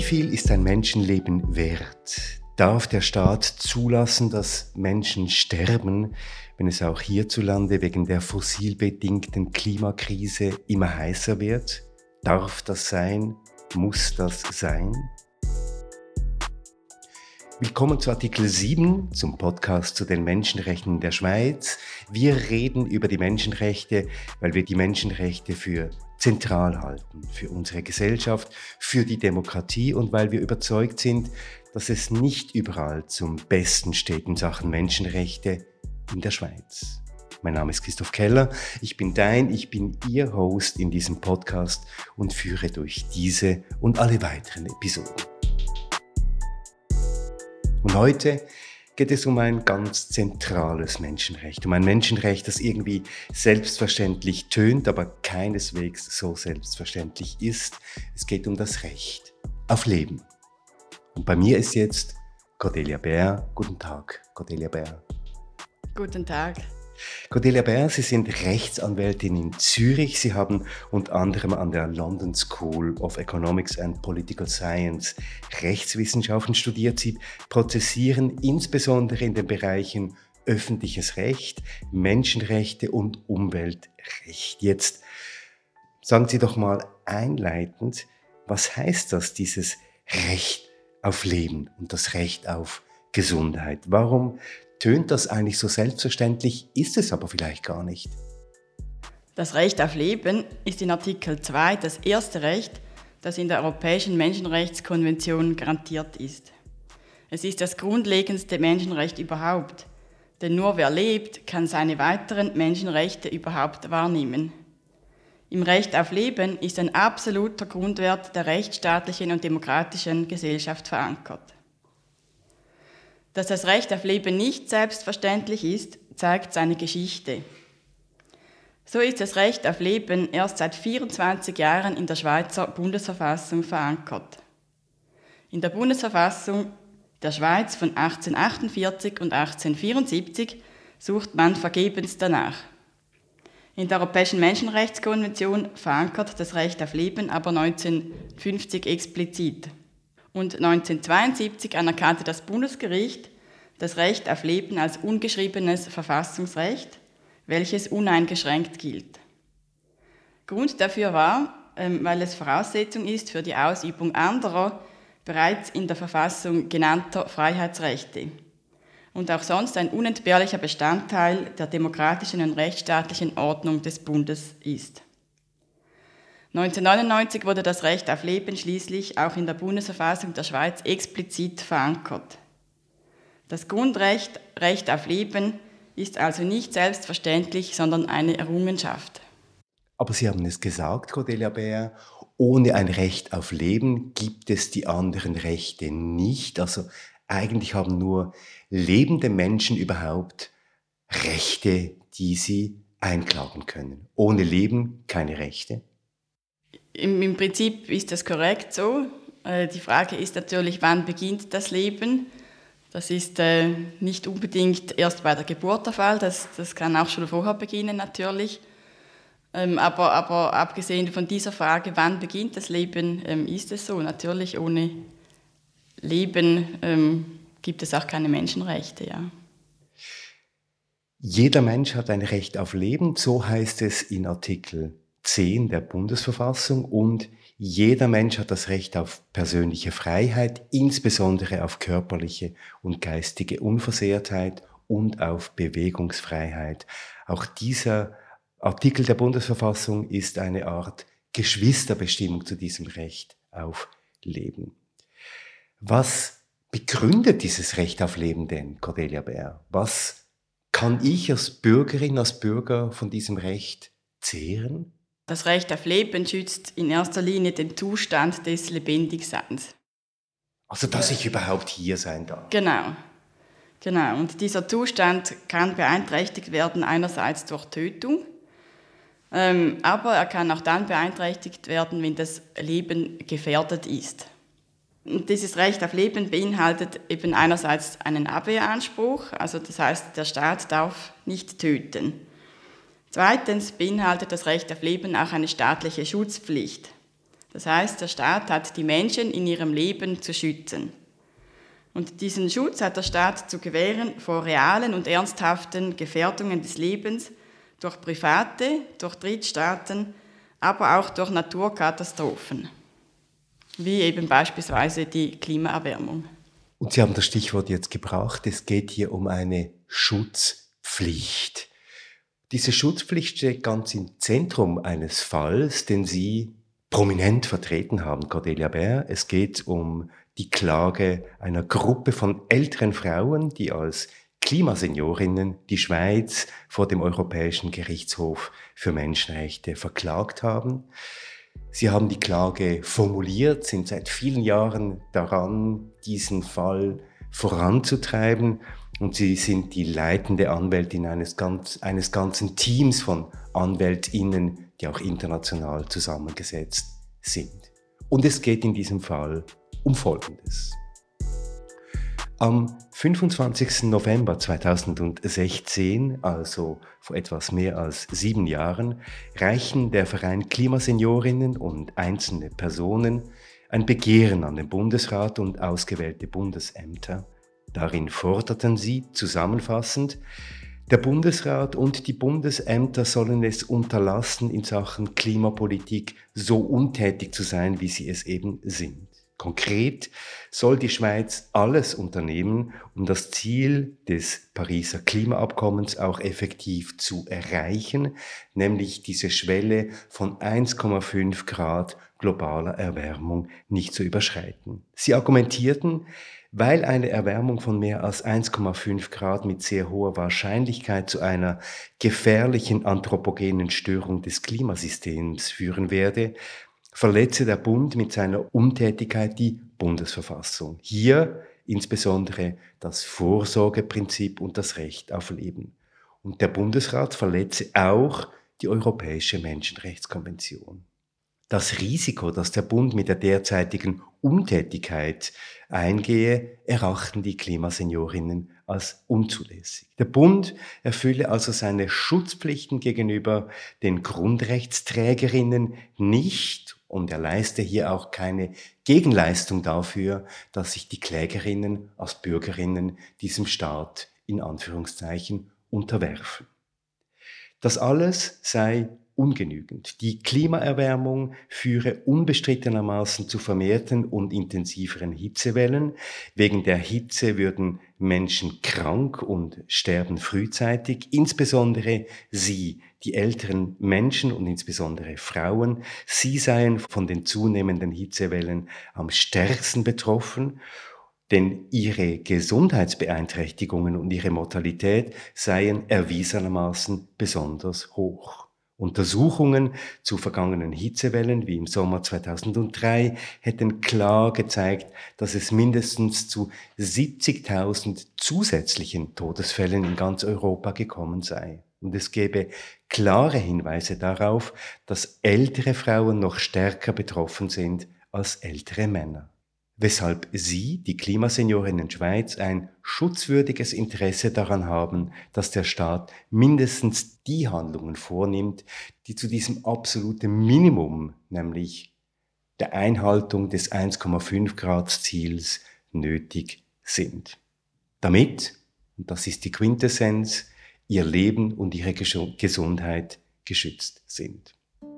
viel ist ein Menschenleben wert? Darf der Staat zulassen, dass Menschen sterben, wenn es auch hierzulande wegen der fossilbedingten Klimakrise immer heißer wird? Darf das sein? Muss das sein? Willkommen zu Artikel 7, zum Podcast zu den Menschenrechten in der Schweiz. Wir reden über die Menschenrechte, weil wir die Menschenrechte für zentral halten, für unsere Gesellschaft, für die Demokratie und weil wir überzeugt sind, dass es nicht überall zum Besten steht in Sachen Menschenrechte in der Schweiz. Mein Name ist Christoph Keller, ich bin Ihr Host in diesem Podcast und führe durch diese und alle weiteren Episoden. Und heute geht es um ein ganz zentrales Menschenrecht, um ein Menschenrecht, das irgendwie selbstverständlich tönt, aber keineswegs so selbstverständlich ist. Es geht um das Recht auf Leben. Und bei mir ist jetzt Cordelia Bär. Guten Tag, Cordelia Bär. Guten Tag. Cordelia Bär, Sie sind Rechtsanwältin in Zürich. Sie haben unter anderem an der London School of Economics and Political Science Rechtswissenschaften studiert. Sie prozessieren insbesondere in den Bereichen öffentliches Recht, Menschenrechte und Umweltrecht. Jetzt sagen Sie doch mal einleitend, was heißt das, dieses Recht auf Leben und das Recht auf Gesundheit? Warum tönt das eigentlich so selbstverständlich, ist es aber vielleicht gar nicht? Das Recht auf Leben ist in Artikel 2 das erste Recht, das in der Europäischen Menschenrechtskonvention garantiert ist. Es ist das grundlegendste Menschenrecht überhaupt, denn nur wer lebt, kann seine weiteren Menschenrechte überhaupt wahrnehmen. Im Recht auf Leben ist ein absoluter Grundwert der rechtsstaatlichen und demokratischen Gesellschaft verankert. Dass das Recht auf Leben nicht selbstverständlich ist, zeigt seine Geschichte. So ist das Recht auf Leben erst seit 24 Jahren in der Schweizer Bundesverfassung verankert. In der Bundesverfassung der Schweiz von 1848 und 1874 sucht man vergebens danach. In der Europäischen Menschenrechtskonvention verankert das Recht auf Leben aber 1950 explizit. Und 1972 anerkannte das Bundesgericht das Recht auf Leben als ungeschriebenes Verfassungsrecht, welches uneingeschränkt gilt. Grund dafür war, weil es Voraussetzung ist für die Ausübung anderer, bereits in der Verfassung genannter Freiheitsrechte und auch sonst ein unentbehrlicher Bestandteil der demokratischen und rechtsstaatlichen Ordnung des Bundes ist. 1999 wurde das Recht auf Leben schließlich auch in der Bundesverfassung der Schweiz explizit verankert. Das Grundrecht, Recht auf Leben, ist also nicht selbstverständlich, sondern eine Errungenschaft. Aber Sie haben es gesagt, Cordelia Bär, ohne ein Recht auf Leben gibt es die anderen Rechte nicht. Also eigentlich haben nur lebende Menschen überhaupt Rechte, die sie einklagen können. Ohne Leben keine Rechte. Im Prinzip ist das korrekt so. Die Frage ist natürlich, wann beginnt das Leben? Das ist nicht unbedingt erst bei der Geburt der Fall, das kann auch schon vorher beginnen natürlich. Aber abgesehen von dieser Frage, wann beginnt das Leben, ist es so. Natürlich ohne Leben gibt es auch keine Menschenrechte. Ja. Jeder Mensch hat ein Recht auf Leben, so heißt es in Artikel 10 der Bundesverfassung, und jeder Mensch hat das Recht auf persönliche Freiheit, insbesondere auf körperliche und geistige Unversehrtheit und auf Bewegungsfreiheit. Auch dieser Artikel der Bundesverfassung ist eine Art Geschwisterbestimmung zu diesem Recht auf Leben. Was begründet dieses Recht auf Leben denn, Cordelia Bär? Was kann ich als Bürgerin, als Bürger von diesem Recht zehren? Das Recht auf Leben schützt in erster Linie den Zustand des Lebendigseins. Also, dass ich überhaupt hier sein darf. Genau. Und dieser Zustand kann beeinträchtigt werden, einerseits durch Tötung, aber er kann auch dann beeinträchtigt werden, wenn das Leben gefährdet ist. Und dieses Recht auf Leben beinhaltet eben einerseits einen Abwehranspruch, also das heißt, der Staat darf nicht töten. Zweitens beinhaltet das Recht auf Leben auch eine staatliche Schutzpflicht. Das heißt, der Staat hat die Menschen in ihrem Leben zu schützen. Und diesen Schutz hat der Staat zu gewähren vor realen und ernsthaften Gefährdungen des Lebens durch Private, durch Drittstaaten, aber auch durch Naturkatastrophen, wie eben beispielsweise die Klimaerwärmung. Und Sie haben das Stichwort jetzt gebracht, es geht hier um eine Schutzpflicht. Diese Schutzpflicht steht ganz im Zentrum eines Falls, den Sie prominent vertreten haben, Cordelia Bär. Es geht um die Klage einer Gruppe von älteren Frauen, die als Klimaseniorinnen die Schweiz vor dem Europäischen Gerichtshof für Menschenrechte verklagt haben. Sie haben die Klage formuliert, sind seit vielen Jahren daran, diesen Fall voranzutreiben. Und Sie sind die leitende Anwältin eines ganzen Teams von AnwältInnen, die auch international zusammengesetzt sind. Und es geht in diesem Fall um Folgendes. Am 25. November 2016, also vor etwas mehr als 7 Jahren, reichen der Verein Klimaseniorinnen und einzelne Personen ein Begehren an den Bundesrat und ausgewählte Bundesämter. Darin forderten sie zusammenfassend, der Bundesrat und die Bundesämter sollen es unterlassen, in Sachen Klimapolitik so untätig zu sein, wie sie es eben sind. Konkret soll die Schweiz alles unternehmen, um das Ziel des Pariser Klimaabkommens auch effektiv zu erreichen, nämlich diese Schwelle von 1,5 Grad globaler Erwärmung nicht zu überschreiten. Sie argumentierten, weil eine Erwärmung von mehr als 1,5 Grad mit sehr hoher Wahrscheinlichkeit zu einer gefährlichen anthropogenen Störung des Klimasystems führen werde, verletze der Bund mit seiner Untätigkeit die Bundesverfassung. Hier insbesondere das Vorsorgeprinzip und das Recht auf Leben. Und der Bundesrat verletze auch die Europäische Menschenrechtskonvention. Das Risiko, das der Bund mit der derzeitigen Untätigkeit eingehe, erachten die Klimaseniorinnen als unzulässig. Der Bund erfülle also seine Schutzpflichten gegenüber den Grundrechtsträgerinnen nicht und er leiste hier auch keine Gegenleistung dafür, dass sich die Klägerinnen als Bürgerinnen diesem Staat in Anführungszeichen unterwerfen. Das alles sei ungenügend. Die Klimaerwärmung führe unbestrittenermaßen zu vermehrten und intensiveren Hitzewellen. Wegen der Hitze würden Menschen krank und sterben frühzeitig. Insbesondere sie, die älteren Menschen und insbesondere Frauen, sie seien von den zunehmenden Hitzewellen am stärksten betroffen. Denn ihre Gesundheitsbeeinträchtigungen und ihre Mortalität seien erwiesenermaßen besonders hoch. Untersuchungen zu vergangenen Hitzewellen wie im Sommer 2003 hätten klar gezeigt, dass es mindestens zu 70.000 zusätzlichen Todesfällen in ganz Europa gekommen sei. Und es gäbe klare Hinweise darauf, dass ältere Frauen noch stärker betroffen sind als ältere Männer. Weshalb Sie, die Klimaseniorinnen Schweiz, ein schutzwürdiges Interesse daran haben, dass der Staat mindestens die Handlungen vornimmt, die zu diesem absoluten Minimum, nämlich der Einhaltung des 1,5 Grad Ziels, nötig sind. Damit, und das ist die Quintessenz, Ihr Leben und Ihre Gesundheit geschützt sind.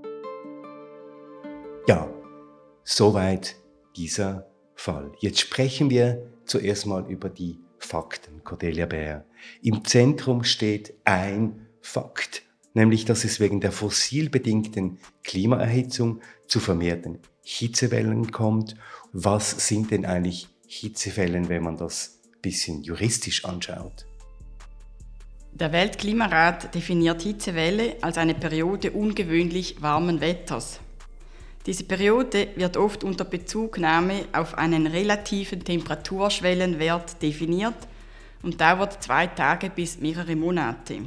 Ja, soweit dieser Fall. Jetzt sprechen wir zuerst mal über die Fakten, Cordelia Bär. Im Zentrum steht ein Fakt, nämlich dass es wegen der fossilbedingten Klimaerhitzung zu vermehrten Hitzewellen kommt. Was sind denn eigentlich Hitzewellen, wenn man das ein bisschen juristisch anschaut? Der Weltklimarat definiert Hitzewelle als eine Periode ungewöhnlich warmen Wetters. Diese Periode wird oft unter Bezugnahme auf einen relativen Temperaturschwellenwert definiert und dauert 2 Tage bis mehrere Monate.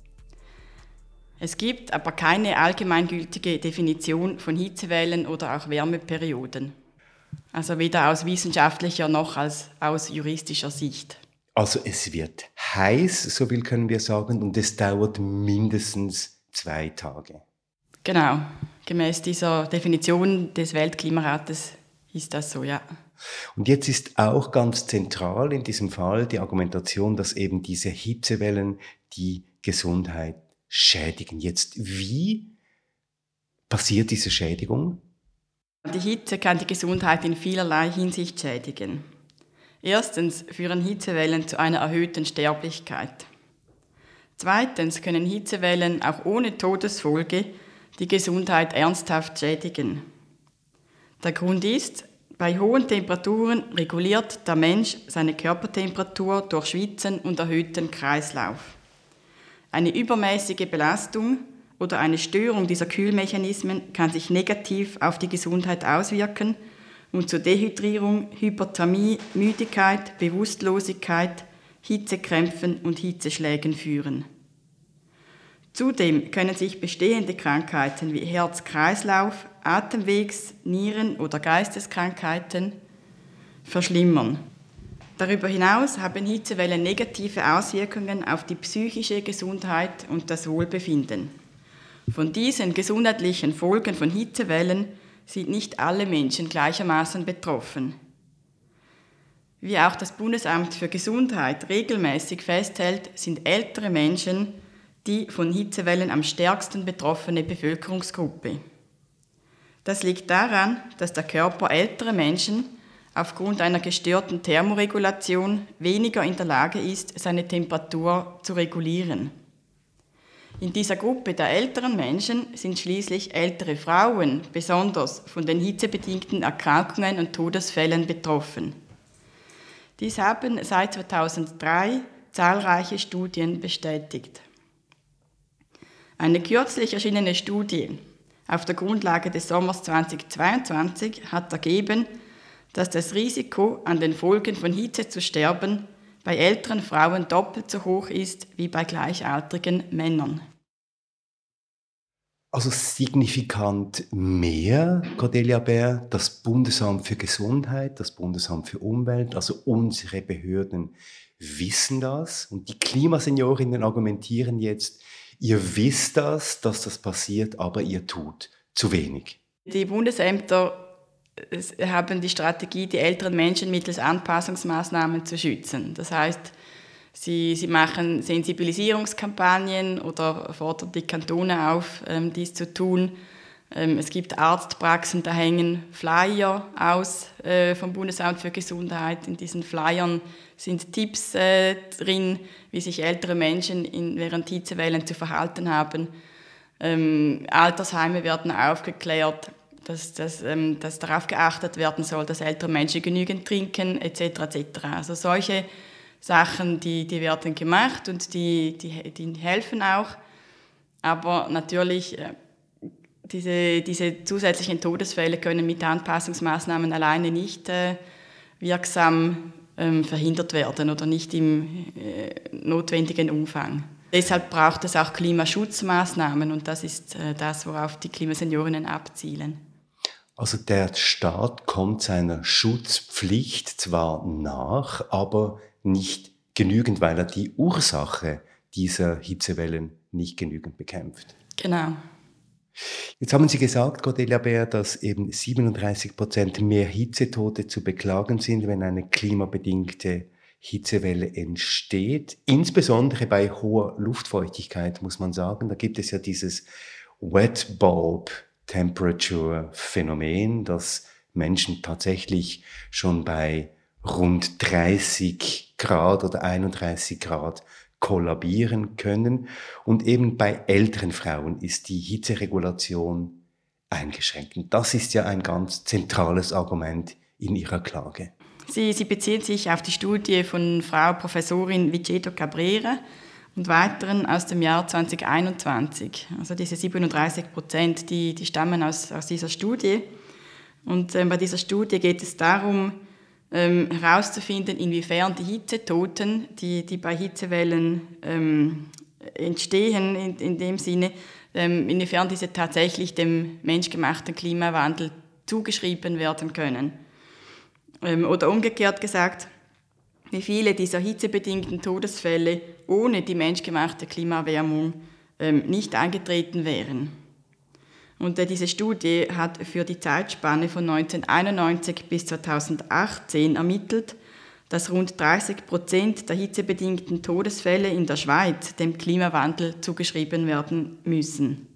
Es gibt aber keine allgemeingültige Definition von Hitzewellen oder auch Wärmeperioden. Also weder aus wissenschaftlicher noch aus juristischer Sicht. Also es wird heiß, so viel können wir sagen, und es dauert mindestens 2 Tage. Genau. Gemäß dieser Definition des Weltklimarates ist das so, ja. Und jetzt ist auch ganz zentral in diesem Fall die Argumentation, dass eben diese Hitzewellen die Gesundheit schädigen. Jetzt, wie passiert diese Schädigung? Die Hitze kann die Gesundheit in vielerlei Hinsicht schädigen. Erstens führen Hitzewellen zu einer erhöhten Sterblichkeit. Zweitens können Hitzewellen auch ohne Todesfolge die Gesundheit ernsthaft schädigen. Der Grund ist, bei hohen Temperaturen reguliert der Mensch seine Körpertemperatur durch Schwitzen und erhöhten Kreislauf. Eine übermäßige Belastung oder eine Störung dieser Kühlmechanismen kann sich negativ auf die Gesundheit auswirken und zu Dehydrierung, Hyperthermie, Müdigkeit, Bewusstlosigkeit, Hitzekrämpfen und Hitzeschlägen führen. Zudem können sich bestehende Krankheiten wie Herz-Kreislauf, Atemwegs-, Nieren- oder Geisteskrankheiten verschlimmern. Darüber hinaus haben Hitzewellen negative Auswirkungen auf die psychische Gesundheit und das Wohlbefinden. Von diesen gesundheitlichen Folgen von Hitzewellen sind nicht alle Menschen gleichermaßen betroffen. Wie auch das Bundesamt für Gesundheit regelmäßig festhält, sind ältere Menschen die von Hitzewellen am stärksten betroffene Bevölkerungsgruppe. Das liegt daran, dass der Körper älterer Menschen aufgrund einer gestörten Thermoregulation weniger in der Lage ist, seine Temperatur zu regulieren. In dieser Gruppe der älteren Menschen sind schließlich ältere Frauen besonders von den hitzebedingten Erkrankungen und Todesfällen betroffen. Dies haben seit 2003 zahlreiche Studien bestätigt. Eine kürzlich erschienene Studie auf der Grundlage des Sommers 2022 hat ergeben, dass das Risiko, an den Folgen von Hitze zu sterben, bei älteren Frauen doppelt so hoch ist wie bei gleichaltrigen Männern. Also signifikant mehr, Cordelia Bär, das Bundesamt für Gesundheit, das Bundesamt für Umwelt, also unsere Behörden wissen das und die Klimaseniorinnen argumentieren jetzt, ihr wisst das, dass das passiert, aber ihr tut zu wenig. Die Bundesämter haben die Strategie, die älteren Menschen mittels Anpassungsmaßnahmen zu schützen. Das heißt, sie machen Sensibilisierungskampagnen oder fordern die Kantone auf, dies zu tun. Es gibt Arztpraxen, da hängen Flyer aus vom Bundesamt für Gesundheit. In diesen Flyern sind Tipps drin, wie sich ältere Menschen während Hitzewellen zu verhalten haben. Altersheime werden aufgeklärt, dass darauf geachtet werden soll, dass ältere Menschen genügend trinken, etc. etc. Also solche Sachen, die werden gemacht und die helfen auch. Aber natürlich, diese zusätzlichen Todesfälle können mit Anpassungsmaßnahmen alleine nicht wirksam verhindert werden oder nicht im notwendigen Umfang. Deshalb braucht es auch Klimaschutzmaßnahmen und das ist das, worauf die Klimaseniorinnen abzielen. Also der Staat kommt seiner Schutzpflicht zwar nach, aber nicht genügend, weil er die Ursache dieser Hitzewellen nicht genügend bekämpft. Genau. Jetzt haben Sie gesagt, Cordelia Bär, dass eben 37% mehr Hitzetote zu beklagen sind, wenn eine klimabedingte Hitzewelle entsteht. Insbesondere bei hoher Luftfeuchtigkeit, muss man sagen. Da gibt es ja dieses Wet Bulb Temperature Phänomen, dass Menschen tatsächlich schon bei rund 30 Grad oder 31 Grad kollabieren können. Und eben bei älteren Frauen ist die Hitzeregulation eingeschränkt. Und das ist ja ein ganz zentrales Argument in Ihrer Klage. Sie beziehen sich auf die Studie von Frau Professorin Viceto Cabrera und weiteren aus dem Jahr 2021. Also diese 37%, die stammen aus dieser Studie. Und bei dieser Studie geht es darum, herauszufinden, inwiefern die Hitzetoten, die bei Hitzewellen entstehen, in dem Sinne, inwiefern diese tatsächlich dem menschgemachten Klimawandel zugeschrieben werden können. Oder umgekehrt gesagt, wie viele dieser hitzebedingten Todesfälle ohne die menschgemachte Klimaerwärmung nicht eingetreten wären. Und diese Studie hat für die Zeitspanne von 1991 bis 2018 ermittelt, dass rund 30% der hitzebedingten Todesfälle in der Schweiz dem Klimawandel zugeschrieben werden müssen.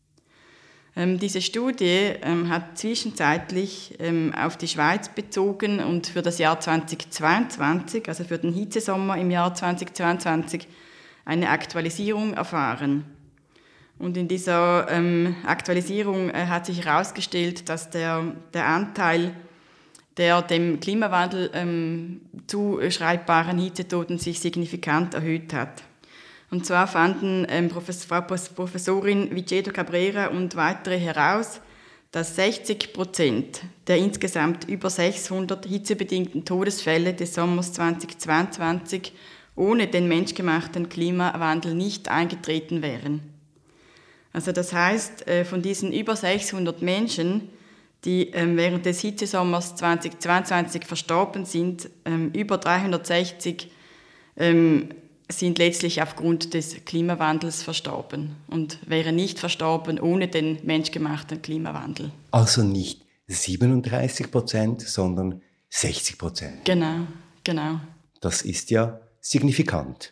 Diese Studie hat zwischenzeitlich auf die Schweiz bezogen und für das Jahr 2022, also für den Hitzesommer im Jahr 2022, eine Aktualisierung erfahren. Und in dieser Aktualisierung hat sich herausgestellt, dass der Anteil der dem Klimawandel zuschreibbaren Hitzetoten sich signifikant erhöht hat. Und zwar fanden Frau Professorin Vicedo Cabrera und weitere heraus, dass 60% der insgesamt über 600 hitzebedingten Todesfälle des Sommers 2022 ohne den menschgemachten Klimawandel nicht eingetreten wären. Also das heißt, von diesen über 600 Menschen, die während des Hitzesommers 2022 verstorben sind, über 360 sind letztlich aufgrund des Klimawandels verstorben und wären nicht verstorben ohne den menschgemachten Klimawandel. Also nicht 37%, sondern 60%. Genau. Das ist ja signifikant.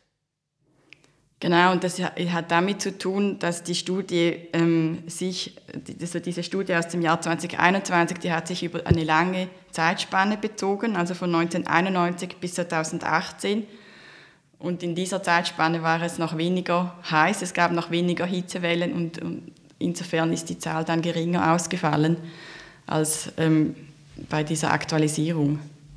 Genau, und das hat damit zu tun, dass die Studie diese Studie aus dem Jahr 2021, die hat sich über eine lange Zeitspanne bezogen, also von 1991 bis 2018. Und in dieser Zeitspanne war es noch weniger heiß, es gab noch weniger Hitzewellen und insofern ist die Zahl dann geringer ausgefallen als bei dieser Aktualisierung.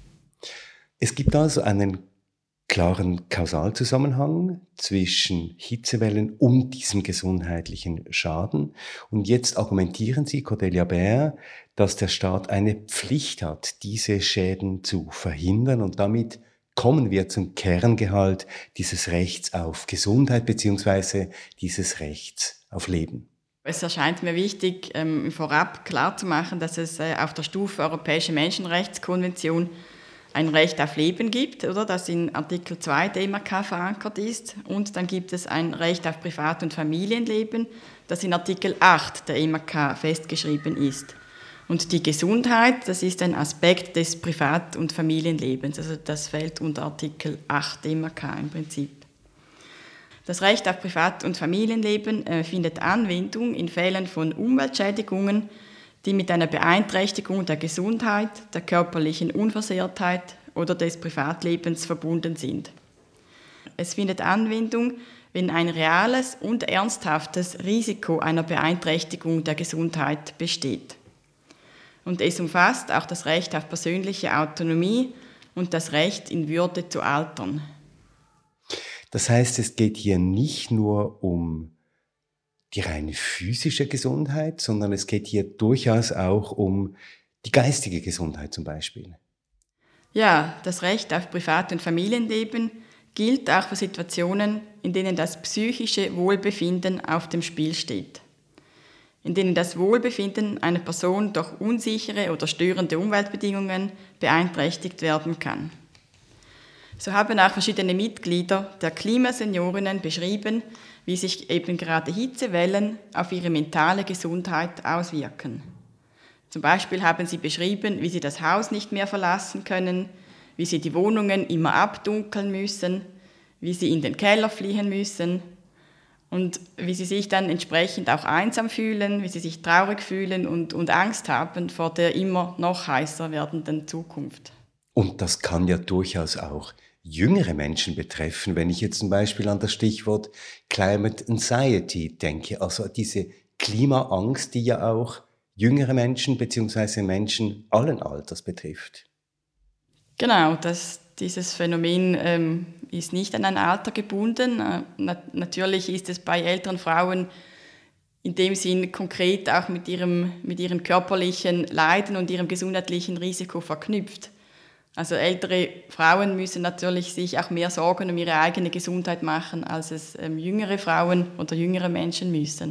Es gibt also einen klaren Kausalzusammenhang zwischen Hitzewellen und diesem gesundheitlichen Schaden. Und jetzt argumentieren Sie, Cordelia Bär, dass der Staat eine Pflicht hat, diese Schäden zu verhindern. Und damit kommen wir zum Kerngehalt dieses Rechts auf Gesundheit bzw. dieses Rechts auf Leben. Es erscheint mir wichtig, vorab klarzumachen, dass es auf der Stufe Europäische Menschenrechtskonvention ein Recht auf Leben gibt, oder, das in Artikel 2 der EMRK verankert ist. Und dann gibt es ein Recht auf Privat- und Familienleben, das in Artikel 8 der EMRK festgeschrieben ist. Und die Gesundheit, das ist ein Aspekt des Privat- und Familienlebens. Also das fällt unter Artikel 8 EMRK im Prinzip. Das Recht auf Privat- und Familienleben findet Anwendung in Fällen von Umweltschädigungen, die mit einer Beeinträchtigung der Gesundheit, der körperlichen Unversehrtheit oder des Privatlebens verbunden sind. Es findet Anwendung, wenn ein reales und ernsthaftes Risiko einer Beeinträchtigung der Gesundheit besteht. Und es umfasst auch das Recht auf persönliche Autonomie und das Recht, in Würde zu altern. Das heißt, es geht hier nicht nur um die reine physische Gesundheit, sondern es geht hier durchaus auch um die geistige Gesundheit zum Beispiel. Ja, das Recht auf Privat- und Familienleben gilt auch für Situationen, in denen das psychische Wohlbefinden auf dem Spiel steht. In denen das Wohlbefinden einer Person durch unsichere oder störende Umweltbedingungen beeinträchtigt werden kann. So haben auch verschiedene Mitglieder der Klimaseniorinnen beschrieben, wie sich eben gerade Hitzewellen auf ihre mentale Gesundheit auswirken. Zum Beispiel haben sie beschrieben, wie sie das Haus nicht mehr verlassen können, wie sie die Wohnungen immer abdunkeln müssen, wie sie in den Keller fliehen müssen und wie sie sich dann entsprechend auch einsam fühlen, wie sie sich traurig fühlen und Angst haben vor der immer noch heißer werdenden Zukunft. Und das kann ja durchaus auch jüngere Menschen betreffen, wenn ich jetzt zum Beispiel an das Stichwort Climate Anxiety denke, also diese Klimaangst, die ja auch jüngere Menschen bzw. Menschen allen Alters betrifft. Genau, dieses Phänomen ist nicht an ein Alter gebunden. Natürlich ist es bei älteren Frauen in dem Sinn konkret auch mit ihrem körperlichen Leiden und ihrem gesundheitlichen Risiko verknüpft. Also ältere Frauen müssen natürlich sich auch mehr Sorgen um ihre eigene Gesundheit machen, als es jüngere Frauen oder jüngere Menschen müssen.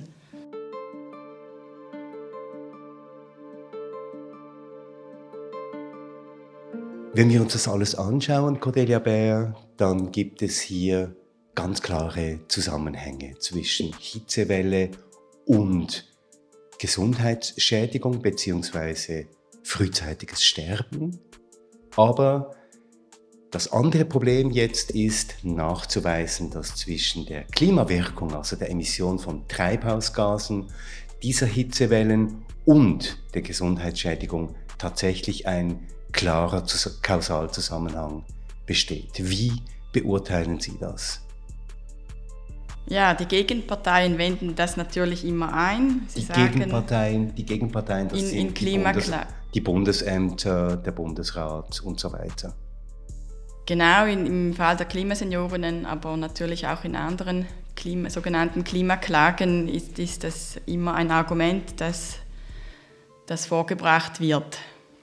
Wenn wir uns das alles anschauen, Cordelia Bär, dann gibt es hier ganz klare Zusammenhänge zwischen Hitzewelle und Gesundheitsschädigung bzw. frühzeitiges Sterben. Aber das andere Problem jetzt ist nachzuweisen, dass zwischen der Klimawirkung, also der Emission von Treibhausgasen, dieser Hitzewellen und der Gesundheitsschädigung tatsächlich ein klarer Kausalzusammenhang besteht. Wie beurteilen Sie das? Ja, die Gegenparteien wenden das natürlich immer ein. Die Gegenparteien, das sind die Bundesämter, der Bundesrat und so weiter. Genau, im Fall der Klimasenioren, aber natürlich auch in anderen sogenannten Klimaklagen ist das immer ein Argument, das vorgebracht wird.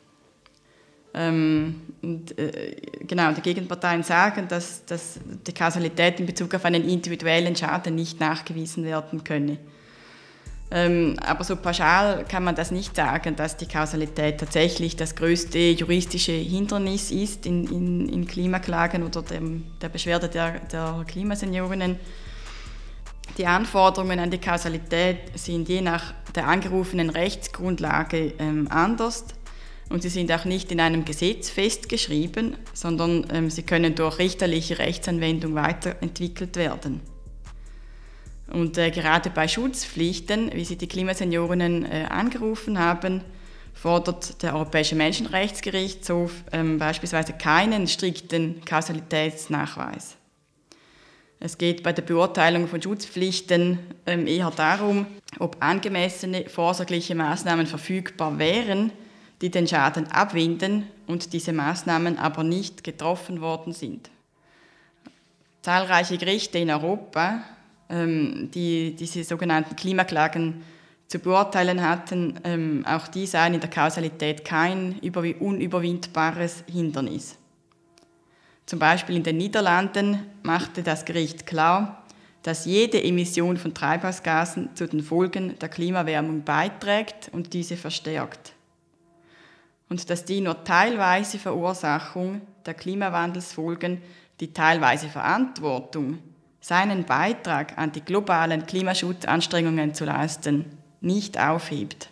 Genau, die Gegenparteien sagen, dass die Kausalität in Bezug auf einen individuellen Schaden nicht nachgewiesen werden könne. Aber so pauschal kann man das nicht sagen, dass die Kausalität tatsächlich das größte juristische Hindernis ist in Klimaklagen oder der Beschwerde der Klimasenioren. Die Anforderungen an die Kausalität sind je nach der angerufenen Rechtsgrundlage anders und sie sind auch nicht in einem Gesetz festgeschrieben, sondern sie können durch richterliche Rechtsanwendung weiterentwickelt werden. Und gerade bei Schutzpflichten, wie sie die Klimasenioren angerufen haben, fordert der Europäische Menschenrechtsgerichtshof beispielsweise keinen strikten Kausalitätsnachweis. Es geht bei der Beurteilung von Schutzpflichten eher darum, ob angemessene vorsorgliche Maßnahmen verfügbar wären, die den Schaden abwinden und diese Maßnahmen aber nicht getroffen worden sind. Zahlreiche Gerichte in Europa, die diese sogenannten Klimaklagen zu beurteilen hatten, auch die sahen in der Kausalität kein unüberwindbares Hindernis. Zum Beispiel in den Niederlanden machte das Gericht klar, dass jede Emission von Treibhausgasen zu den Folgen der Klimaerwärmung beiträgt und diese verstärkt. Und dass die nur teilweise Verursachung der Klimawandelsfolgen, die teilweise Verantwortung, seinen Beitrag an die globalen Klimaschutzanstrengungen zu leisten, nicht aufhebt.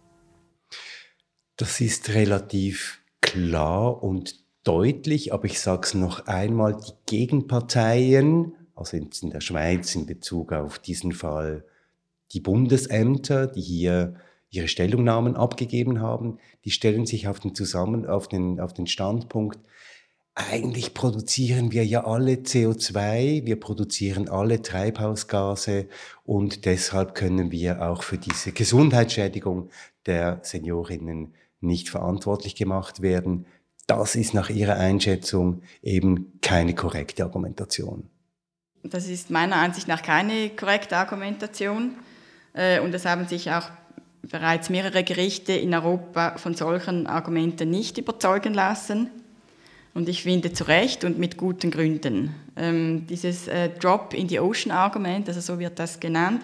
Das ist relativ klar und deutlich, aber ich sage es noch einmal, die Gegenparteien, also in der Schweiz in Bezug auf diesen Fall die Bundesämter, die hier ihre Stellungnahmen abgegeben haben, die stellen sich auf den Standpunkt, eigentlich produzieren wir ja alle CO2, wir produzieren alle Treibhausgase und deshalb können wir auch für diese Gesundheitsschädigung der Seniorinnen nicht verantwortlich gemacht werden. Das ist nach ihrer Einschätzung eben keine korrekte Argumentation. Das ist meiner Ansicht nach keine korrekte Argumentation und es haben sich auch bereits mehrere Gerichte in Europa von solchen Argumenten nicht überzeugen lassen. Und ich finde zu Recht und mit guten Gründen. Dieses Drop-in-the-Ocean-Argument, also so wird das genannt.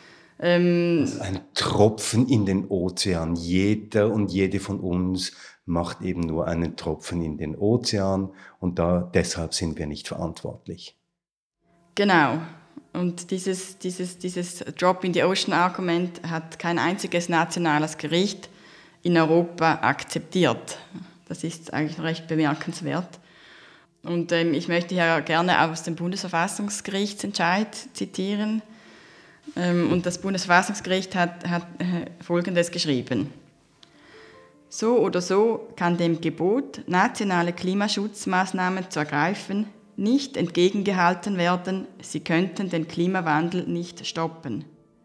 Also ein Tropfen in den Ozean. Jeder und jede von uns macht eben nur einen Tropfen in den Ozean und deshalb sind wir nicht verantwortlich. Genau. Und dieses Drop-in-the-Ocean-Argument hat kein einziges nationales Gericht in Europa akzeptiert. Das ist eigentlich recht bemerkenswert. Und ich möchte hier gerne aus dem Bundesverfassungsgerichtsentscheid zitieren. Und das Bundesverfassungsgericht hat Folgendes geschrieben. So oder so kann dem Gebot, nationale Klimaschutzmaßnahmen zu ergreifen, nicht entgegengehalten werden, sie könnten den Klimawandel nicht stoppen.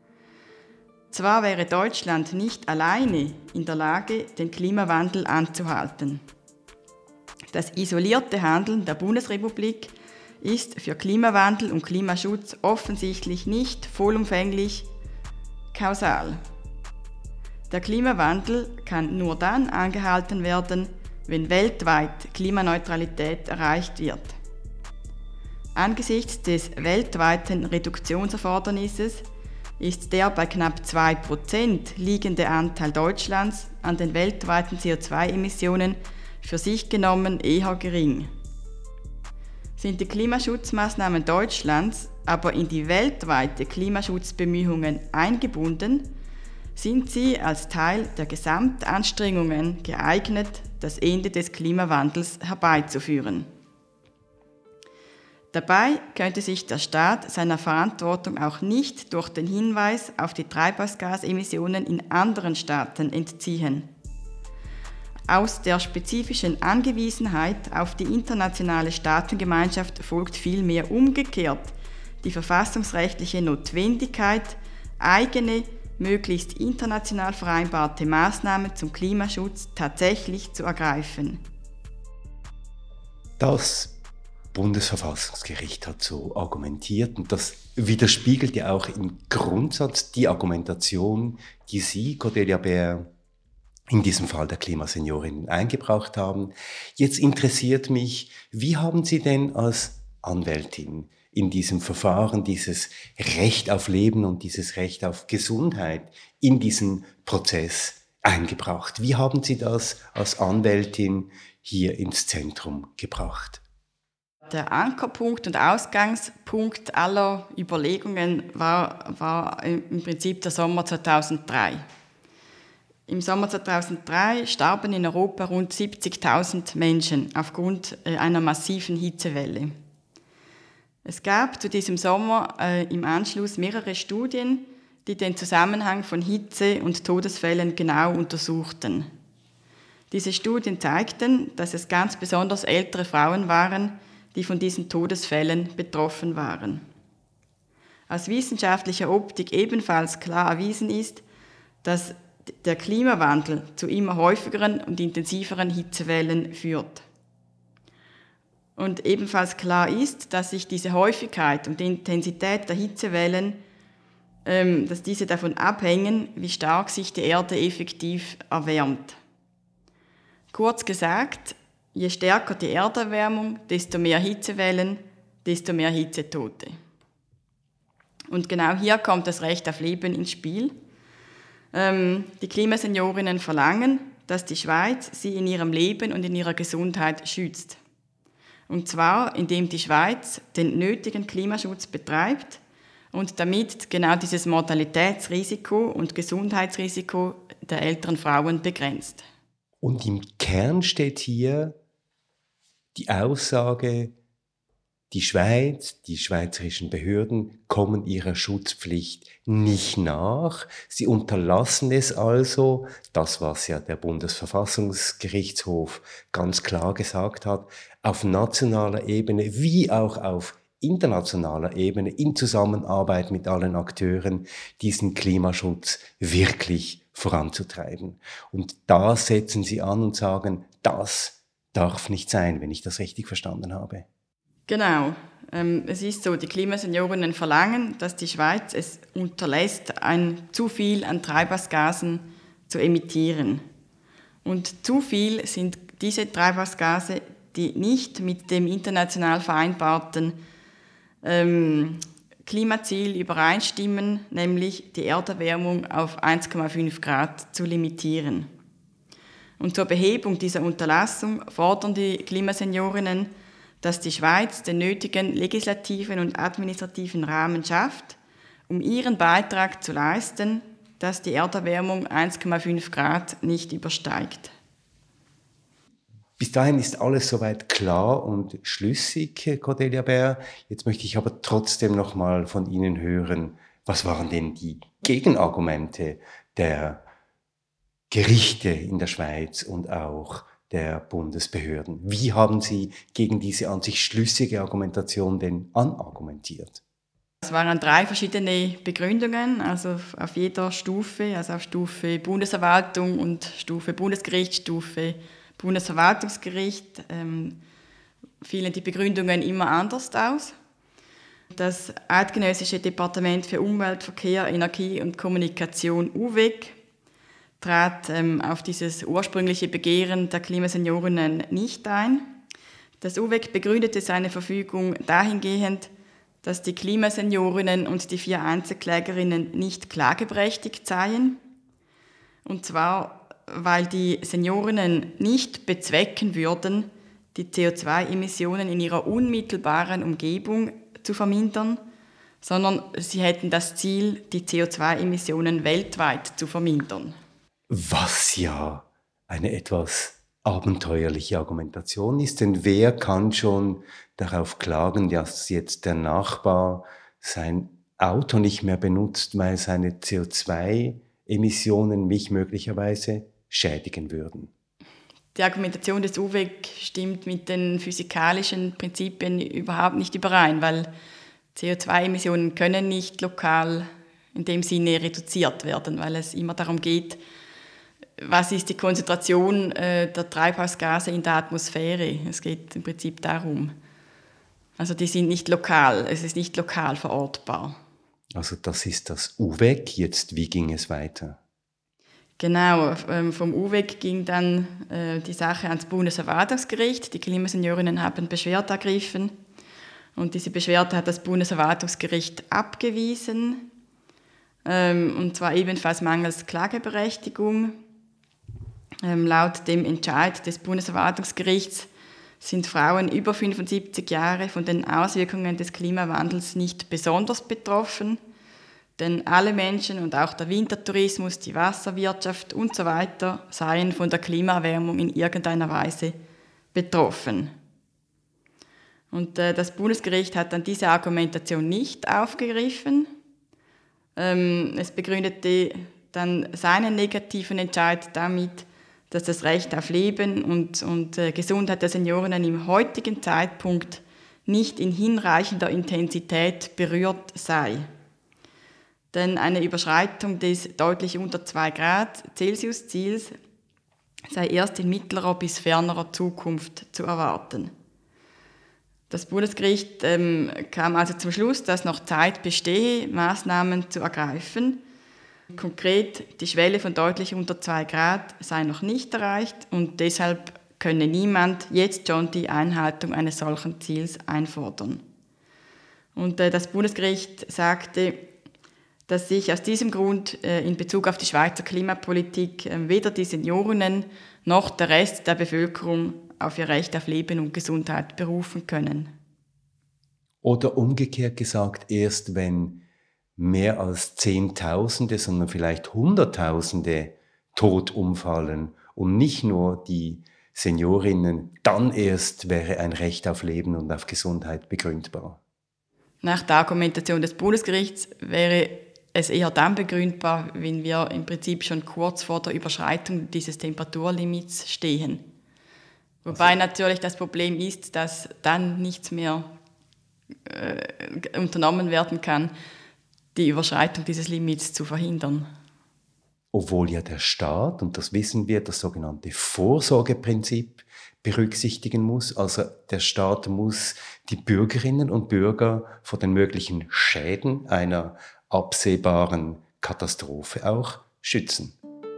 Zwar wäre Deutschland nicht alleine in der Lage, den Klimawandel anzuhalten. Das isolierte Handeln der Bundesrepublik ist für Klimawandel und Klimaschutz offensichtlich nicht vollumfänglich kausal. Der Klimawandel kann nur dann angehalten werden, wenn weltweit Klimaneutralität erreicht wird. Angesichts des weltweiten Reduktionserfordernisses ist der bei knapp 2% liegende Anteil Deutschlands an den weltweiten CO2-Emissionen für sich genommen eher gering. Sind die Klimaschutzmaßnahmen Deutschlands aber in die weltweite Klimaschutzbemühungen eingebunden, sind sie als Teil der Gesamtanstrengungen geeignet, das Ende des Klimawandels herbeizuführen. Dabei könnte sich der Staat seiner Verantwortung auch nicht durch den Hinweis auf die Treibhausgasemissionen in anderen Staaten entziehen. Aus der spezifischen Angewiesenheit auf die internationale Staatengemeinschaft folgt vielmehr umgekehrt die verfassungsrechtliche Notwendigkeit, eigene, möglichst international vereinbarte Maßnahmen zum Klimaschutz tatsächlich zu ergreifen. Das Bundesverfassungsgericht hat so argumentiert und das widerspiegelt ja auch im Grundsatz die Argumentation, die Sie, Cordelia Bär, in diesem Fall der Klimaseniorinnen eingebracht haben. Jetzt interessiert mich, wie haben Sie denn als Anwältin in diesem Verfahren dieses Recht auf Leben und dieses Recht auf Gesundheit in diesen Prozess eingebracht? Wie haben Sie das als Anwältin hier ins Zentrum gebracht? Der Ankerpunkt und Ausgangspunkt aller Überlegungen war im Prinzip der Sommer 2003. Im Sommer 2003 starben in Europa rund 70.000 Menschen aufgrund einer massiven Hitzewelle. Es gab zu diesem Sommer im Anschluss mehrere Studien, die den Zusammenhang von Hitze und Todesfällen genau untersuchten. Diese Studien zeigten, dass es ganz besonders ältere Frauen waren, die von diesen Todesfällen betroffen waren. Aus wissenschaftlicher Optik ebenfalls klar erwiesen ist, dass der Klimawandel zu immer häufigeren und intensiveren Hitzewellen führt. Und ebenfalls klar ist, dass sich diese Häufigkeit und die Intensität der Hitzewellen, dass diese davon abhängen, wie stark sich die Erde effektiv erwärmt. Kurz gesagt, je stärker die Erderwärmung, desto mehr Hitzewellen, desto mehr Hitzetote. Und genau hier kommt das Recht auf Leben ins Spiel. Die Klimaseniorinnen verlangen, dass die Schweiz sie in ihrem Leben und in ihrer Gesundheit schützt. Und zwar, indem die Schweiz den nötigen Klimaschutz betreibt und damit genau dieses Mortalitätsrisiko und Gesundheitsrisiko der älteren Frauen begrenzt. Und im Kern steht hier die Aussage, die Schweiz, die schweizerischen Behörden kommen ihrer Schutzpflicht nicht nach. Sie unterlassen es also, das was ja der Bundesverfassungsgerichtshof ganz klar gesagt hat, auf nationaler Ebene wie auch auf internationaler Ebene in Zusammenarbeit mit allen Akteuren diesen Klimaschutz wirklich voranzutreiben. Und da setzen sie an und sagen, das darf nicht sein, wenn ich das richtig verstanden habe. Genau. Es ist so, die Klimaseniorinnen verlangen, dass die Schweiz es unterlässt, zu viel an Treibhausgasen zu emittieren. Und zu viel sind diese Treibhausgase, die nicht mit dem international vereinbarten Klimaziel übereinstimmen, nämlich die Erderwärmung auf 1,5 Grad zu limitieren. Und zur Behebung dieser Unterlassung fordern die Klimaseniorinnen, dass die Schweiz den nötigen legislativen und administrativen Rahmen schafft, um ihren Beitrag zu leisten, dass die Erderwärmung 1,5 Grad nicht übersteigt. Bis dahin ist alles soweit klar und schlüssig, Cordelia Bär. Jetzt möchte ich aber trotzdem noch mal von Ihnen hören, was waren denn die Gegenargumente der Gerichte in der Schweiz und auch der Bundesbehörden? Wie haben Sie gegen diese an sich schlüssige Argumentation denn anargumentiert? Es waren 3 verschiedene Begründungen, also auf jeder Stufe, also auf Stufe Bundesverwaltung und Stufe Bundesgericht, Stufe Bundesverwaltungsgericht, fielen die Begründungen immer anders aus. Das Eidgenössische Departement für Umwelt, Verkehr, Energie und Kommunikation UVEK trat auf dieses ursprüngliche Begehren der Klimaseniorinnen nicht ein. Das UVEK begründete seine Verfügung dahingehend, dass die Klimaseniorinnen und die 4 Einzelklägerinnen nicht klageberechtigt seien. Und zwar, weil die Seniorinnen nicht bezwecken würden, die CO2-Emissionen in ihrer unmittelbaren Umgebung zu vermindern, sondern sie hätten das Ziel, die CO2-Emissionen weltweit zu vermindern. Was ja eine etwas abenteuerliche Argumentation ist, denn wer kann schon darauf klagen, dass jetzt der Nachbar sein Auto nicht mehr benutzt, weil seine CO2-Emissionen mich möglicherweise schädigen würden? Die Argumentation des UWEG stimmt mit den physikalischen Prinzipien überhaupt nicht überein, weil CO2-Emissionen können nicht lokal in dem Sinne reduziert werden, weil es immer darum geht, was ist die Konzentration der Treibhausgase in der Atmosphäre. Es geht im Prinzip darum. Also die sind nicht lokal, es ist nicht lokal verortbar. Also das ist das UWEG. Jetzt, wie ging es weiter? Genau, vom UWEG ging dann die Sache ans Bundesverwaltungsgericht. Die Klimaseniorinnen haben Beschwerde ergriffen und diese Beschwerde hat das Bundesverwaltungsgericht abgewiesen, und zwar ebenfalls mangels Klageberechtigung. Laut dem Entscheid des Bundesverwaltungsgerichts sind Frauen über 75 Jahre von den Auswirkungen des Klimawandels nicht besonders betroffen, denn alle Menschen und auch der Wintertourismus, die Wasserwirtschaft und so weiter seien von der Klimaerwärmung in irgendeiner Weise betroffen. Und das Bundesgericht hat dann diese Argumentation nicht aufgegriffen. Es begründete dann seinen negativen Entscheid damit, dass das Recht auf Leben und Gesundheit der Seniorinnen im heutigen Zeitpunkt nicht in hinreichender Intensität berührt sei. Denn eine Überschreitung des deutlich unter 2 Grad Celsius-Ziels sei erst in mittlerer bis fernerer Zukunft zu erwarten. Das Bundesgericht kam also zum Schluss, dass noch Zeit bestehe, Maßnahmen zu ergreifen. Konkret, die Schwelle von deutlich unter 2 Grad sei noch nicht erreicht und deshalb könne niemand jetzt schon die Einhaltung eines solchen Ziels einfordern. Und das Bundesgericht sagte, dass sich aus diesem Grund in Bezug auf die Schweizer Klimapolitik weder die Seniorinnen noch der Rest der Bevölkerung auf ihr Recht auf Leben und Gesundheit berufen können. Oder umgekehrt gesagt, erst wenn mehr als Zehntausende, sondern vielleicht Hunderttausende tot umfallen und nicht nur die Seniorinnen, dann erst wäre ein Recht auf Leben und auf Gesundheit begründbar. Nach der Argumentation des Bundesgerichts wäre es eher dann begründbar, wenn wir im Prinzip schon kurz vor der Überschreitung dieses Temperaturlimits stehen. Wobei natürlich das Problem ist, dass dann nichts mehr unternommen werden kann, die Überschreitung dieses Limits zu verhindern. Obwohl ja der Staat, und das wissen wir, das sogenannte Vorsorgeprinzip berücksichtigen muss. Also der Staat muss die Bürgerinnen und Bürger vor den möglichen Schäden einer absehbaren Katastrophe auch schützen.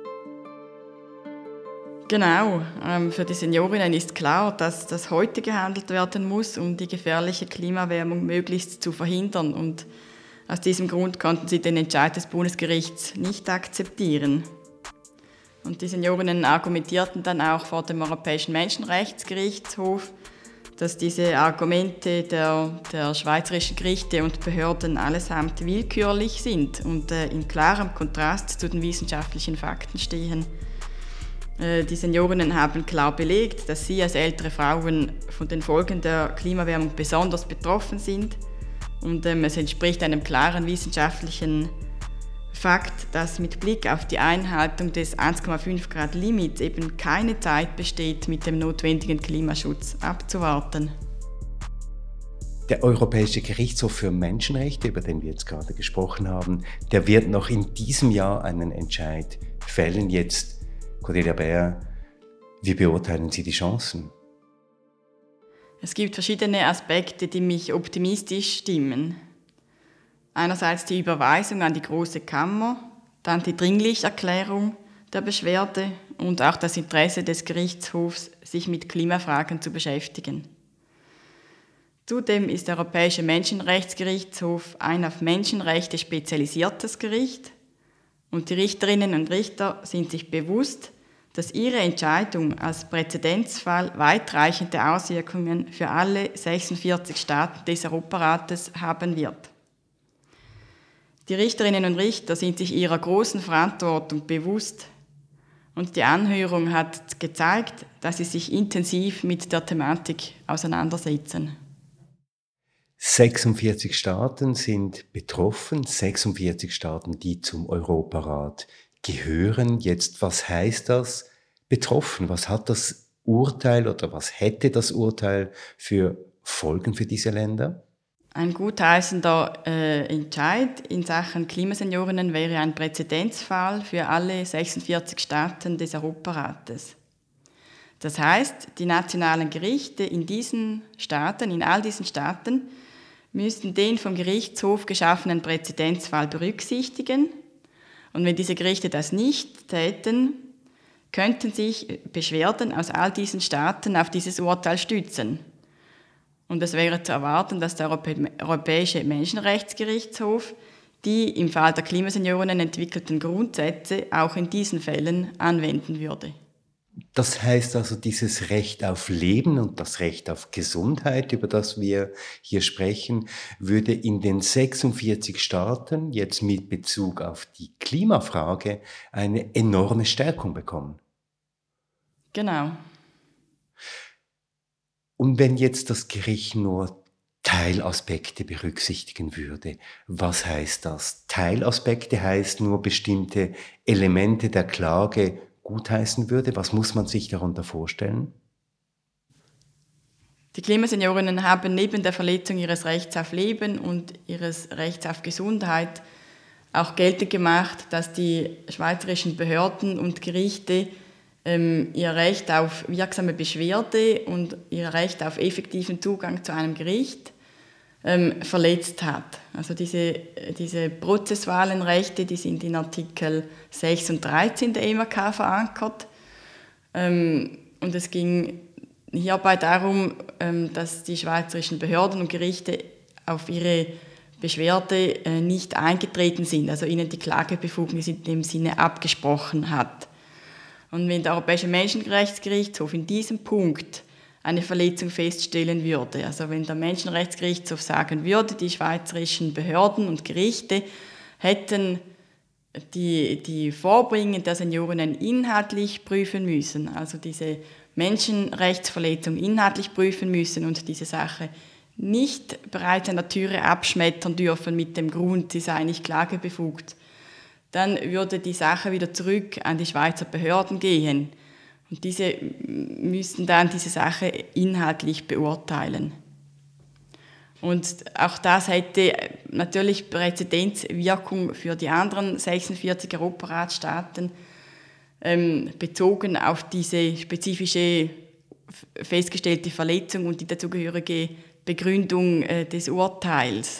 Genau, für die Seniorinnen ist klar, dass das heute gehandelt werden muss, um die gefährliche Klimaerwärmung möglichst zu verhindern. Und aus diesem Grund konnten sie den Entscheid des Bundesgerichts nicht akzeptieren. Und die Seniorinnen argumentierten dann auch vor dem Europäischen Menschenrechtsgerichtshof, dass diese Argumente der schweizerischen Gerichte und Behörden allesamt willkürlich sind und in klarem Kontrast zu den wissenschaftlichen Fakten stehen. Die Seniorinnen haben klar belegt, dass sie als ältere Frauen von den Folgen der Klimaerwärmung besonders betroffen sind. Und es entspricht einem klaren wissenschaftlichen Fakt, dass mit Blick auf die Einhaltung des 1,5 Grad Limits eben keine Zeit besteht, mit dem notwendigen Klimaschutz abzuwarten. Der Europäische Gerichtshof für Menschenrechte, über den wir jetzt gerade gesprochen haben, der wird noch in diesem Jahr einen Entscheid fällen. Jetzt, Cordelia Bär, wie beurteilen Sie die Chancen? Es gibt verschiedene Aspekte, die mich optimistisch stimmen. Einerseits die Überweisung an die Große Kammer, dann die Dringlichkeitserklärung der Beschwerde und auch das Interesse des Gerichtshofs, sich mit Klimafragen zu beschäftigen. Zudem ist der Europäische Menschenrechtsgerichtshof ein auf Menschenrechte spezialisiertes Gericht und die Richterinnen und Richter sind sich bewusst, dass ihre Entscheidung als Präzedenzfall weitreichende Auswirkungen für alle 46 Staaten des Europarates haben wird. Die Richterinnen und Richter sind sich ihrer großen Verantwortung bewusst und die Anhörung hat gezeigt, dass sie sich intensiv mit der Thematik auseinandersetzen. 46 Staaten sind betroffen, 46 Staaten, die zum Europarat gehören. Jetzt, was heißt das betroffen? Was hat das Urteil oder was hätte das Urteil für Folgen für diese Länder? Ein gutheißender Entscheid in Sachen Klimaseniorinnen wäre ein Präzedenzfall für alle 46 Staaten des Europarates. Das heißt, die nationalen Gerichte in all diesen Staaten, müssten den vom Gerichtshof geschaffenen Präzedenzfall berücksichtigen. Und wenn diese Gerichte das nicht täten, könnten sich Beschwerden aus all diesen Staaten auf dieses Urteil stützen. Und es wäre zu erwarten, dass der Europäische Menschenrechtsgerichtshof die im Fall der Klimaseniorinnen entwickelten Grundsätze auch in diesen Fällen anwenden würde. Das heißt also, dieses Recht auf Leben und das Recht auf Gesundheit, über das wir hier sprechen, würde in den 46 Staaten jetzt mit Bezug auf die Klimafrage eine enorme Stärkung bekommen. Genau. Und wenn jetzt das Gericht nur Teilaspekte berücksichtigen würde, was heißt das? Teilaspekte heißt nur bestimmte Elemente der Klage gutheißen würde. Was muss man sich darunter vorstellen? Die Klimaseniorinnen haben neben der Verletzung ihres Rechts auf Leben und ihres Rechts auf Gesundheit auch geltend gemacht, dass die schweizerischen Behörden und Gerichte ihr Recht auf wirksame Beschwerde und ihr Recht auf effektiven Zugang zu einem Gericht verletzt hat. Also diese prozessualen Rechte, die sind in Artikel 6 und 13 der EMRK verankert. Und es ging hierbei darum, dass die schweizerischen Behörden und Gerichte auf ihre Beschwerde nicht eingetreten sind, also ihnen die Klagebefugnis in dem Sinne abgesprochen hat. Und wenn der Europäische Menschenrechtsgerichtshof in diesem Punkt eine Verletzung feststellen würde, also wenn der Menschenrechtsgerichtshof sagen würde, die schweizerischen Behörden und Gerichte hätten die Vorbringen der Seniorinnen inhaltlich prüfen müssen, also diese Menschenrechtsverletzung inhaltlich prüfen müssen und diese Sache nicht bereits an der Türe abschmettern dürfen mit dem Grund, sie sei nicht klagebefugt, dann würde die Sache wieder zurück an die Schweizer Behörden gehen. Und diese müssten dann diese Sache inhaltlich beurteilen. Und auch das hätte natürlich Präzedenzwirkung für die anderen 46 Europaratsstaaten bezogen auf diese spezifische festgestellte Verletzung und die dazugehörige Begründung des Urteils.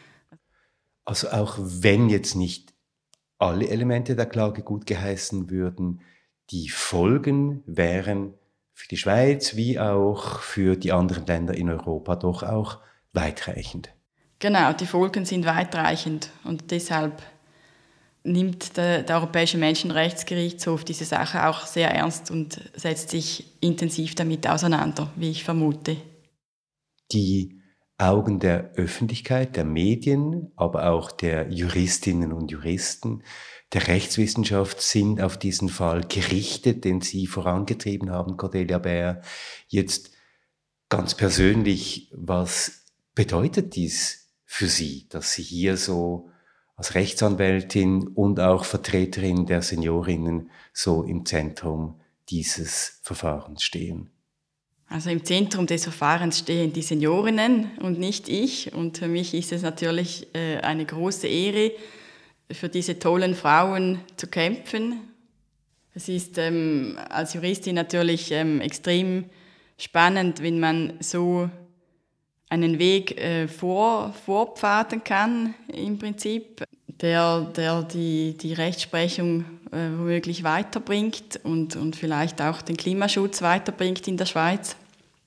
Also auch wenn jetzt nicht alle Elemente der Klage gut geheißen würden, die Folgen wären für die Schweiz wie auch für die anderen Länder in Europa doch auch weitreichend. Genau, die Folgen sind weitreichend und deshalb nimmt der Europäische Menschenrechtsgerichtshof diese Sache auch sehr ernst und setzt sich intensiv damit auseinander, wie ich vermute. Die Augen der Öffentlichkeit, der Medien, aber auch der Juristinnen und Juristen, der Rechtswissenschaft sind auf diesen Fall gerichtet, den Sie vorangetrieben haben, Cordelia Bär. Jetzt ganz persönlich, was bedeutet dies für Sie, dass Sie hier so als Rechtsanwältin und auch Vertreterin der Seniorinnen so im Zentrum dieses Verfahrens stehen? Also im Zentrum des Verfahrens stehen die Seniorinnen und nicht ich. Und für mich ist es natürlich eine große Ehre, für diese tollen Frauen zu kämpfen. Es ist als Juristin natürlich extrem spannend, wenn man so einen Weg vorpfaden kann, im Prinzip, der die Rechtsprechung womöglich weiterbringt und vielleicht auch den Klimaschutz weiterbringt in der Schweiz.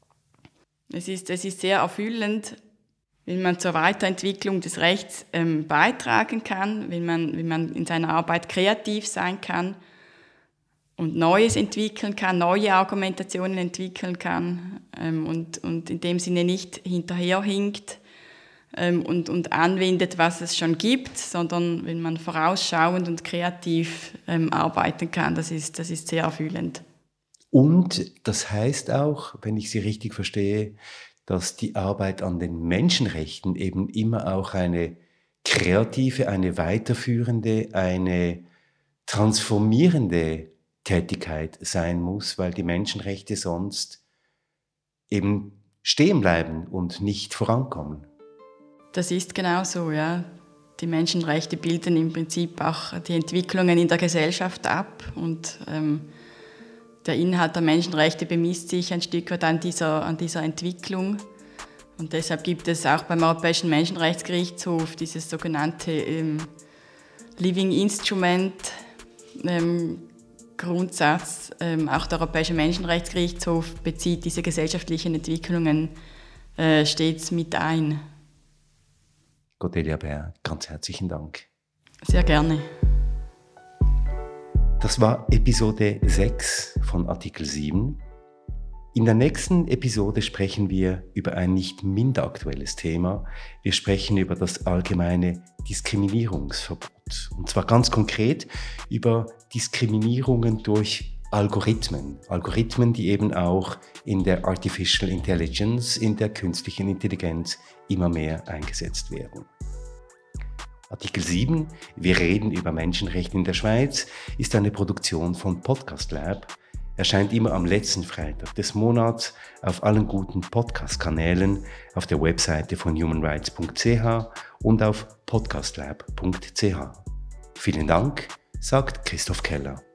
Es ist sehr erfüllend, wenn man zur Weiterentwicklung des Rechts beitragen kann, wenn man in seiner Arbeit kreativ sein kann und Neues entwickeln kann, neue Argumentationen entwickeln kann und in dem Sinne nicht hinterherhinkt. und anwendet, was es schon gibt, sondern wenn man vorausschauend und kreativ arbeiten kann, das ist sehr erfüllend. Und das heißt auch, wenn ich Sie richtig verstehe, dass die Arbeit an den Menschenrechten eben immer auch eine kreative, eine weiterführende, eine transformierende Tätigkeit sein muss, weil die Menschenrechte sonst eben stehen bleiben und nicht vorankommen. Das ist genau so, ja. Die Menschenrechte bilden im Prinzip auch die Entwicklungen in der Gesellschaft ab und der Inhalt der Menschenrechte bemisst sich ein Stück weit an dieser Entwicklung. Und deshalb gibt es auch beim Europäischen Menschenrechtsgerichtshof dieses sogenannte Living Instrument Grundsatz. Auch der Europäische Menschenrechtsgerichtshof bezieht diese gesellschaftlichen Entwicklungen stets mit ein. Cordelia Bär, ganz herzlichen Dank. Sehr gerne. Das war Episode 6 von Artikel 7. In der nächsten Episode sprechen wir über ein nicht minder aktuelles Thema. Wir sprechen über das allgemeine Diskriminierungsverbot. Und zwar ganz konkret über Diskriminierungen durch Algorithmen. Algorithmen, die eben auch in der Artificial Intelligence, in der künstlichen Intelligenz immer mehr eingesetzt werden. Artikel 7, wir reden über Menschenrechte in der Schweiz, ist eine Produktion von Podcast Lab, erscheint immer am letzten Freitag des Monats auf allen guten Podcast-Kanälen, auf der Webseite von humanrights.ch und auf podcastlab.ch. Vielen Dank, sagt Christoph Keller.